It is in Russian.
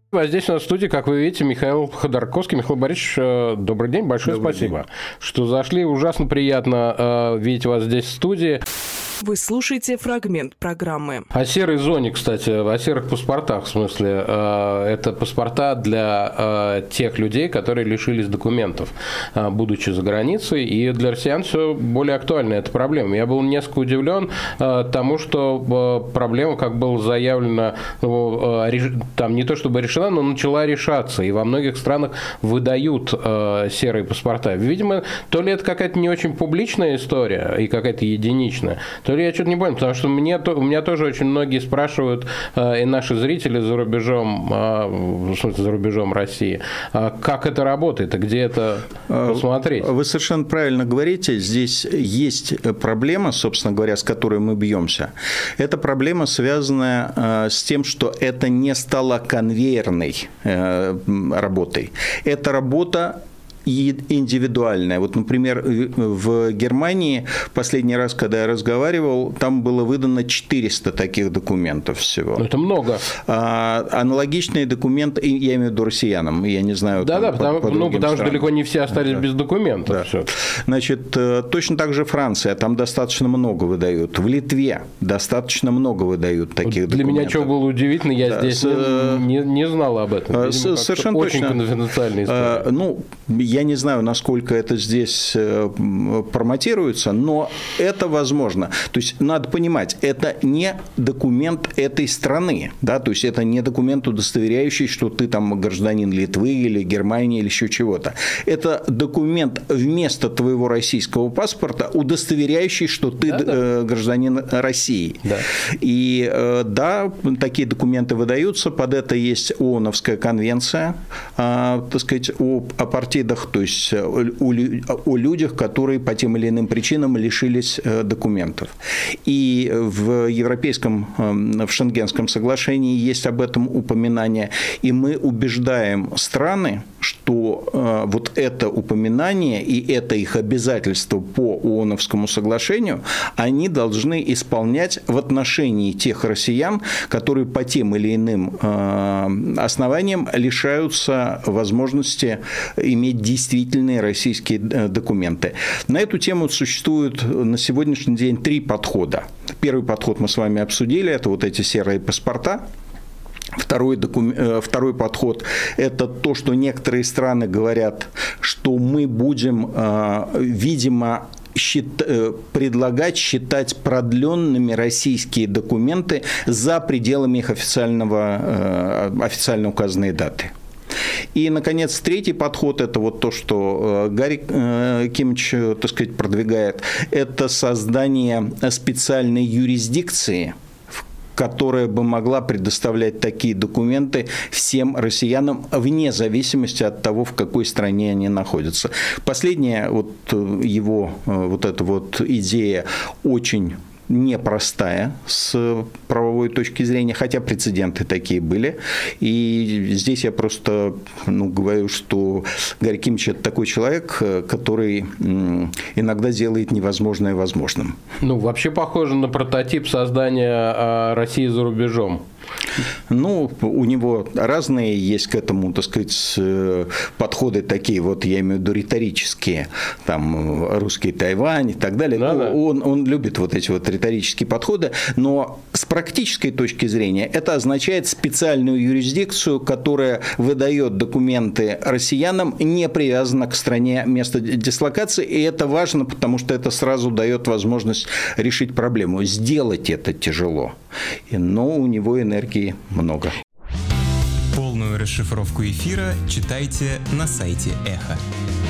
А здесь у нас в студии, как вы видите, Михаил Ходорковский. Михаил Борисович, добрый день, большое спасибо, что зашли. Ужасно приятно видеть вас здесь в студии. Вы слушаете фрагмент программы. О серой зоне, кстати, о серых паспортах, в смысле, это паспорта для тех людей, которые лишились документов, будучи за границей, и для россиян все более актуальна эта проблема. Я был несколько удивлен тому, что проблема, как было заявлено, там не то чтобы решена, но начала решаться, и во многих странах выдают серые паспорта. Видимо, то ли это какая-то не очень публичная история и какая-то единичная, то ли я что-то не понял, потому что у меня тоже очень многие спрашивают, и наши зрители за рубежом, в смысле, за рубежом России, как это работает, и где это посмотреть. Вы совершенно правильно говорите, здесь есть проблема, собственно говоря, с которой мы бьемся. Эта проблема, связанная с тем, что это не стало конвейерной работой. Это работа индивидуальная. Вот, например, в Германии последний раз, когда я разговаривал, там было выдано 400 таких документов всего. Это много. Аналогичные документы, я имею в виду россиянам, я не знаю. Да, потому что далеко не все остались без документов. Да. Значит, точно так же Франция, там достаточно много выдают. В Литве достаточно много выдают таких документов. Для меня что было удивительно, я здесь не знал об этом. Видимо, совершенно очень точно. конфиденциальная история. Я не знаю, насколько это здесь промотируется, но это возможно. То есть, надо понимать, это не документ этой страны. Да? То есть, это не документ, удостоверяющий, что ты там гражданин Литвы или Германии или еще чего-то. Это документ вместо твоего российского паспорта, удостоверяющий, что ты гражданин России. Да. И да, такие документы выдаются. Под это есть ООНовская конвенция, так сказать, о апартидах, то есть о людях, которые по тем или иным причинам лишились документов. И в европейском, в Шенгенском соглашении есть об этом упоминание. И мы убеждаем страны, что вот это упоминание и это их обязательство по ООНовскому соглашению они должны исполнять в отношении тех россиян, которые по тем или иным основаниям лишаются возможности иметь действительные российские документы. На эту тему существует на сегодняшний день 3 подхода. Первый подход мы с вами обсудили, это вот эти серые паспорта. Второй подход – это то, что некоторые страны говорят, что мы будем, видимо, предлагать считать продленными российские документы за пределами их официально указанной даты. И, наконец, третий подход – это вот то, что Гарри Кимович, так сказать, продвигает. Это создание специальной юрисдикции, которая бы могла предоставлять такие документы всем россиянам вне зависимости от того, в какой стране они находятся. Последняя вот его вот эта вот идея очень непростая с правовой точки зрения, хотя прецеденты такие были. И здесь я просто говорю, что Гарри Кимович – это такой человек, который иногда делает невозможное возможным. Вообще похоже на прототип создания России за рубежом. У него разные есть к этому, так сказать, подходы такие, вот я имею в виду риторические, там, русский Тайвань и так далее. Да. Он любит вот эти вот риторические подходы, но с практической точки зрения это означает специальную юрисдикцию, которая выдает документы россиянам, не привязана к стране места дислокации, и это важно, потому что это сразу дает возможность решить проблему. Сделать это тяжело, но у него энергии много. Полную расшифровку эфира читайте на сайте Эхо.